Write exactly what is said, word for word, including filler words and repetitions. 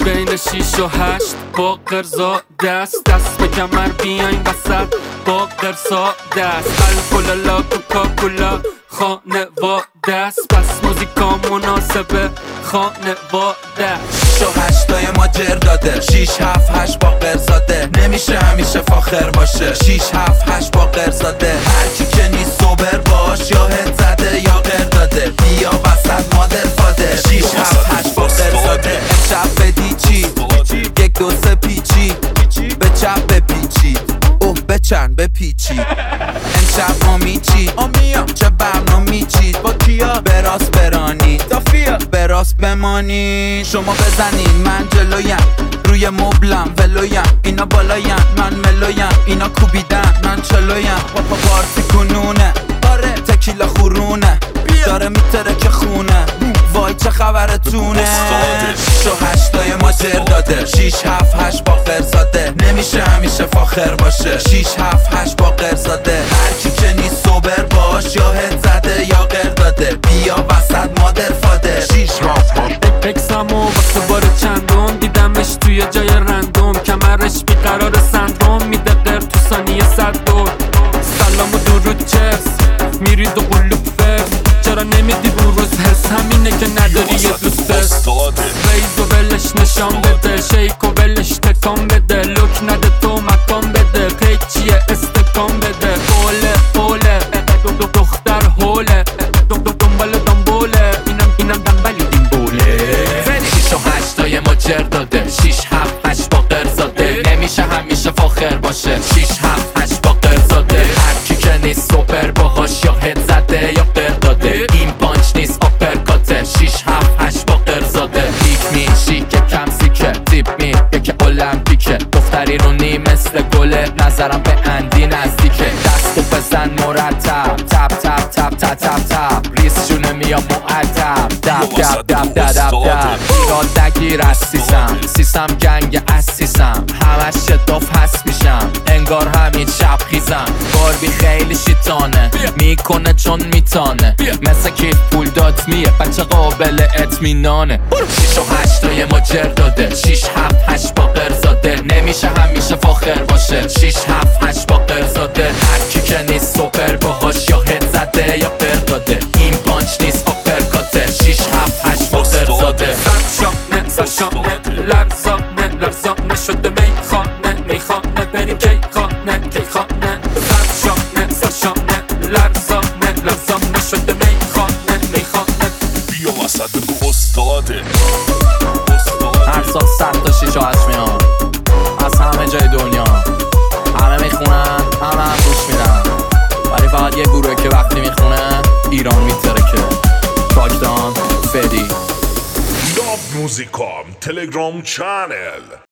بین شیش و هشت با قرزا دست دست به کمر بیاین وسط با قرصا دست الکلالا کوکاکولا خانواده است پس موزیکا مناسبه خانواده شیش و هشتای ما جر داده شیش هفت هشت با قرزاده نمیشه همیشه فاخر باشه شیش هفت هشت با قرزاده هرکی که نیست سوبر باش یا هد زده یا قر داده بیا وسط مادر فاده شیش هفت هشت با قرزاده امشب بدی چی یک دو سه پیچی به چپ بپیچی اوه بچن بپیچی امشب ما میچی چه برنامه چید با کیا براس برانی دافیا براس بمانی شما بزنین من جلویم روی مبلم ولویم اینا بالایم من ملویم اینا کوبیدن من چلویم پاپا پارتی کنونه آره تکیلا خورونه داره میتره که خونه وای چه خبرتونه شیش و هشتای ما جر داده شیش هفت هشت با قرزاده نمیشه همیشه فاخر باشه شیش هفت هشت با قرزاده هرکی که نیست سوبر باش یا هد زده یا قر داده بیا وسط مادر فاده شیش هفت هشت اکسامو واسه بار چندم دیدمش توی جای رندوم کمرش بیقرار سندروم میده قر تو ثانیه صد دور سلام و درود چرس میرید و قلوب فرس چرا نمیدی بروز حس همینه که نداری یه دوست ریز و ولش نشان بده شیک و ولش تکان بده لک نده تو مکان بده پیک چیه استکان بده اوله اوله دختر هوله دنبال دنبوله اینم اینم دنبالی دین بوله شیش و هشتای ما جر داده شیش هفت هشت با قرزاده نمیشه همیشه فاخر باشه شیش هفت هشت با قرزاده هرکی که نیست سوپر باهاش یا هد زده یا قر داده این پانچ نیست آپرکاته شیش هفت هشت با قرزاده پیک می شیکه کم سیکه تیپ می یکی المپیکه دفتری رو نی مثل گله نظرم به اندی نزدیکه دستو بزن مرتب تب تب تب تب تب تب ریس جونه میام معدب دب دب دب دب دب دب ایراد نگیر از سیسم سیسم گنگ اسیسم همش شداف هست میشم انگار همین شب خیزم باربی خیلی شیطانه میکنه چون میتانه مثل کیف پول دات میه بچه قابل اطمینانه شیش و هشتای ما جر داده شیش هفت هشت با قرزاده نمیشه همیشه فاخر باشه شیش هفت هشت با قرزاده هرکی که نیست سوپر باهاش یا هد زده یا قر داده این پانچ نیست آپرکاته شیش هفت هشت با قرزاده سرشانه سرشانه لرزانه لرزانه شده میخانه میخانه بریم کی خانه کی خانه سرشانه سرشانه لرزانه لرزانه شده میخانه میخانه بیا وسط بگو استاده هر سال صد تا شیش و هشت میان از همه جای دنیا همه میخونن همه هم گوش میدن ولی فقط یه گروه که وقتی میخونه ایران میترکه تاکدان فدی Love Musicom Telegram Channel